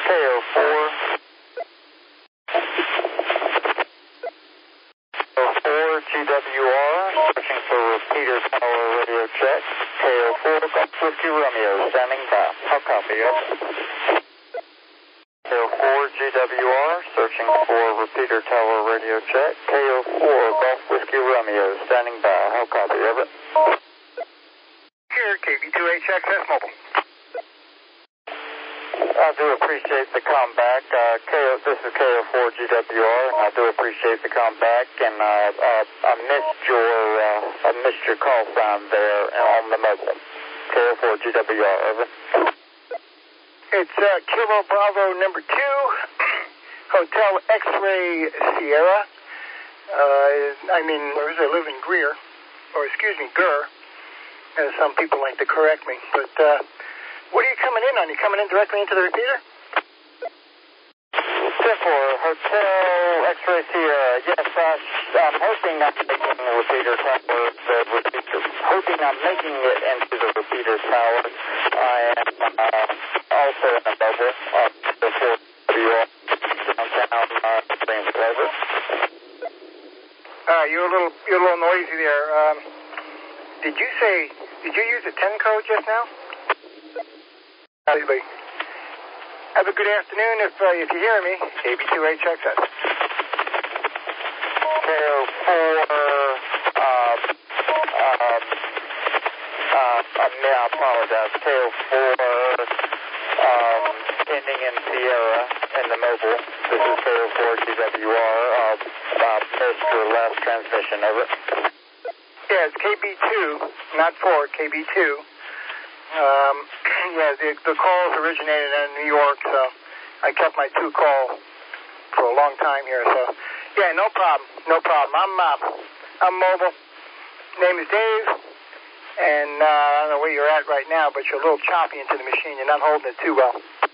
KO4. KO4 GWR, searching for repeater tower radio check. KO4 Golf Whiskey Romeo, standing by. How copy, over. KO4 GWR, searching for repeater tower radio check. KO4 Golf Whiskey Romeo, standing by. How copy, over. Here, KB2HXS Mobile. I do appreciate the call back. This is KO4 GWR, and I do appreciate the call back. And I missed your call sign there on the mobile. KO4 GWR, over. It's Kilo Bravo number 2, Hotel X-Ray Sierra. I live in Greer, or excuse me, Gur, as some people like to correct me. But what are you coming in on? You coming in directly into the repeater? 10-4, Hotel X-Ray Sierra. Yes, I'm hoping I'm making the repeater tower. Hoping I'm making it into the repeater tower. I am also in the mobile. Before WR downtown Springs, over. You're a little noisy there. Did you use a 10 code just now? Obviously. Have a good afternoon if you hear me. KB2HXS. KO4, I apologize. KO4, ending in Sierra in the mobile. This is KO4 GWR. Missed your last transmission, over. Yeah, it's KB2, not 4, KB2. The calls originated in New York, so I kept my 2 call for a long time here. So, yeah, no problem. I'm mobile. Name is Dave, and I don't know where you're at right now, but you're a little choppy into the machine. You're not holding it too well.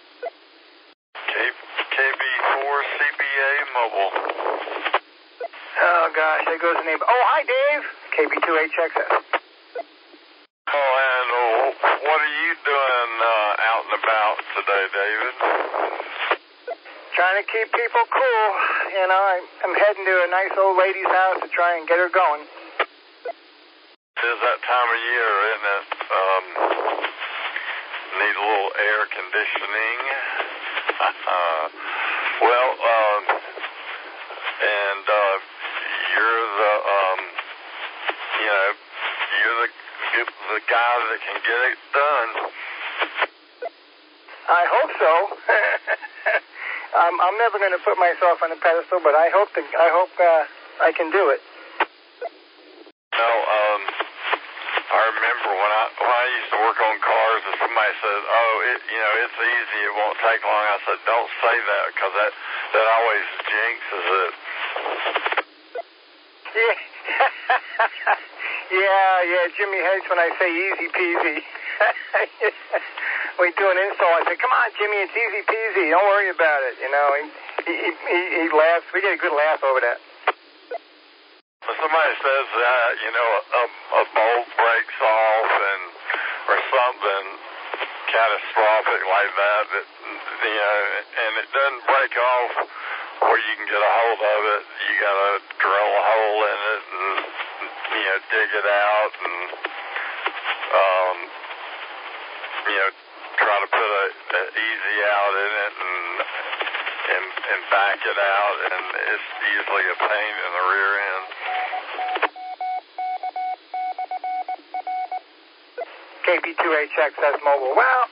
KB4 CBA Mobile. Oh, gosh, there goes the name. Oh, hi, Dave. KB2HXS. Oh, and what are you doing out and about today, David? Trying to keep people cool. You know, I'm heading to a nice old lady's house to try and get her going. It is that time of year, isn't it? Need a little air conditioning. You're the guy that can get it done. I hope so. I'm never going to put myself on a pedestal, but I hope I can do it. I remember when I used to work on cars, and somebody said, it's easy, it won't take long. I said, don't say that, because that always jinxes it. Yeah, Jimmy hates when I say easy peasy. We do an install, I say, come on, Jimmy, it's easy peasy, don't worry about it. You know, he laughs. We get a good laugh over that. When somebody says that, a bolt breaks off or something catastrophic like that, and it doesn't break off where you can get a hold of it, you got to drill a hole in it and, dig it out and, try to put an easy out in it and back it out, and it's usually a pain in the rear end. KB2HXS Mobile. Well,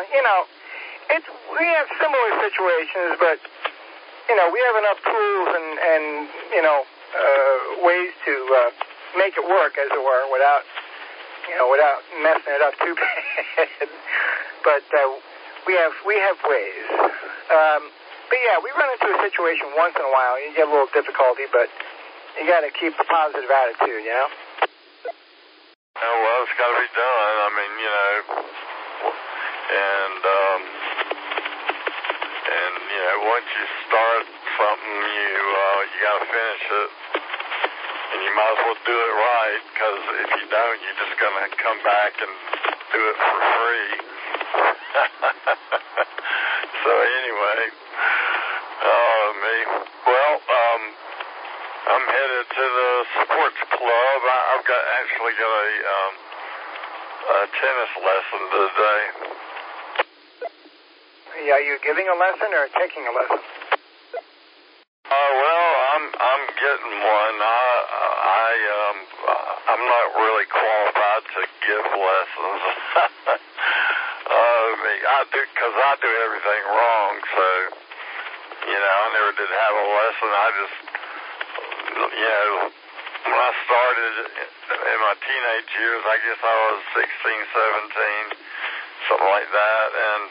we have similar situations, but we have enough tools and ways to make it work, as it were, without messing it up too bad. But we have ways. But yeah, we run into a situation once in a while. You get a little difficulty, but you got to keep a positive attitude, Oh, well, it's got to be done. I mean, and once you start something, you got to finish it, and you might as well do it right, because if you don't, you're just going to come back and do it for free. So anyway, actually got a tennis lesson today. Yeah, are you giving a lesson or taking a lesson? Well, I'm getting one. I'm not really qualified to give lessons. Because I do everything wrong. So, I never did have a lesson. I just, when I started in my teenage years, I guess I was 16, 17, something like that. And,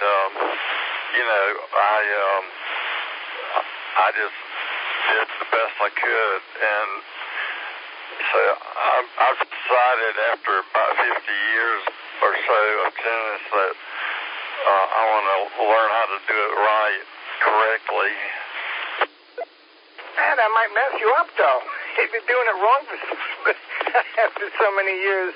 I just did the best I could. And so I've decided after about 50 years or so of tennis that I want to learn how to do it right, correctly. Man, that might mess you up, though. You've been doing it wrong after so many years.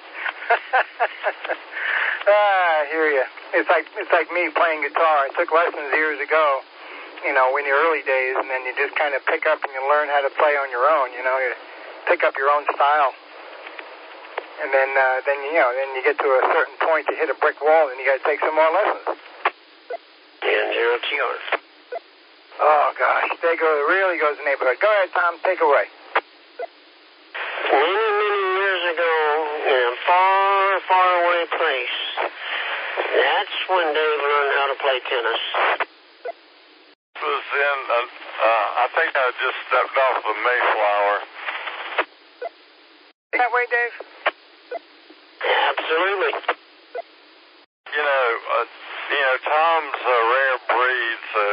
I hear you. It's like me playing guitar. I took lessons years ago, in the early days, and then you just kind of pick up and you learn how to play on your own. You pick up your own style, and then you get to a certain point, you hit a brick wall, and you got to take some more lessons. And zero to yours. Oh gosh, really goes the neighborhood. Go ahead, Tom. Take away. Many, many years ago, in a far, far away place, that's when Dave learned how to play tennis. Was in, I think I just stepped off the Mayflower. That way, Dave? Absolutely. Tom's a rare breed, so,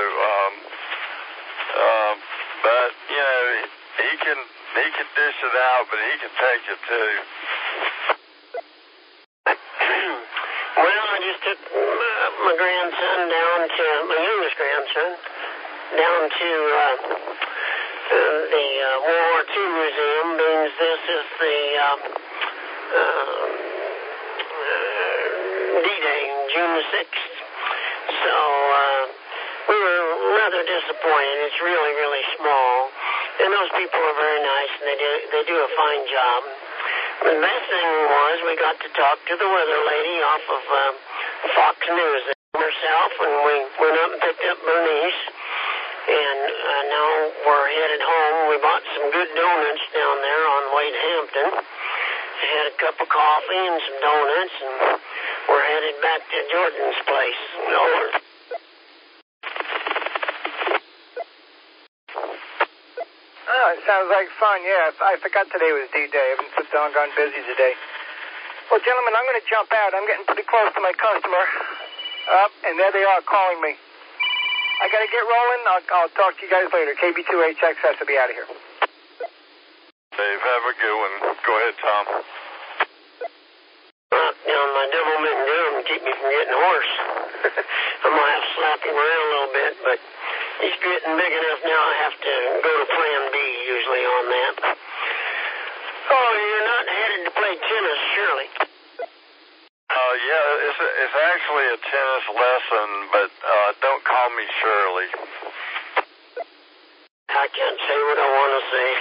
but, he can dish it out, but he can take it too. Well, I just took my grandson my youngest grandson, down to the World War II Museum, being this is the D-Day, June the 6th. So we were rather disappointed. It's really, really small. And those people are very nice, and they do a fine job. The best thing was we got to talk to the weather lady off of Fox News herself, and we went up and picked up Bernice. And now we're headed home. We bought some good donuts down there on the way to Hampton. I had a cup of coffee and some donuts, and we're headed back to Jordan's place. Over. Oh, it sounds like fun. Yeah, I forgot today was D-Day. I've been so doggone busy today. Well, gentlemen, I'm going to jump out. I'm getting pretty close to my customer. And there they are calling me. I got to get rolling. I'll talk to you guys later. KB2HXS will be out of here. Dave, have a good one. Go ahead, Tom. Knock down my double mitten down and keep me from getting hoarse. I'm going to have to slap him around a little bit, but he's getting big enough now I have to go to plan B usually on that. Oh, you're not headed to play tennis, surely? Yeah, it's actually a tennis lesson, but don't call me Shirley. I can't say what I want to say.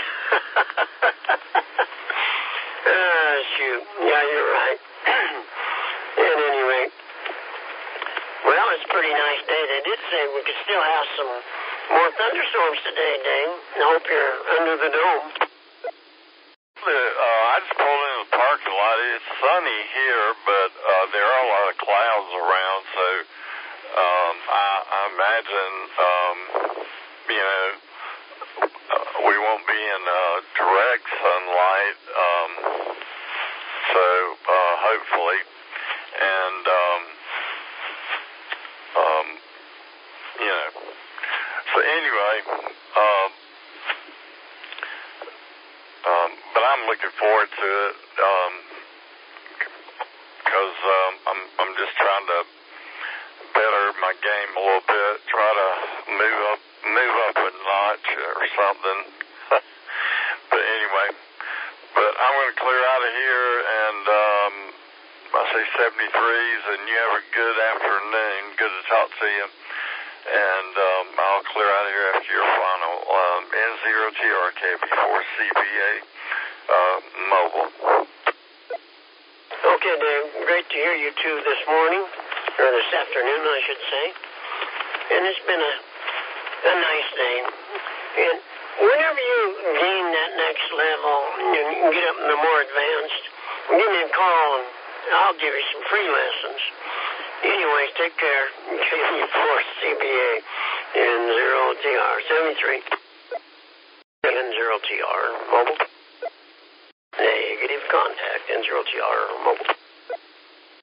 Shoot. Yeah, you're right. At any rate, well, it's a pretty nice day. They did say we could still have some more thunderstorms today, Dave. I hope you're under the dome. I just pulled into the parking lot. It's sunny here, but there are a lot of clouds around, so I imagine, we won't be in direct sunlight, so hopefully, and, so anyway, but I'm looking forward to it, because I'm just trying to better my game a little bit, try to move up a notch or something. But anyway, I'm going to clear out of here, and I say 73s, and you have a good afternoon. Good to talk to you. And I'll clear out of here after your final N0TRK before CPA mobile. Okay, Dave. Great to hear you two this morning, or this afternoon, I should say. And it's been a nice day. And whenever you gain that next level and get up in the more advanced, give me a call and I'll give you some free lessons. Anyways, take care. KV4CBA N0TR 73 N0TR mobile. Negative contact N0TR mobile.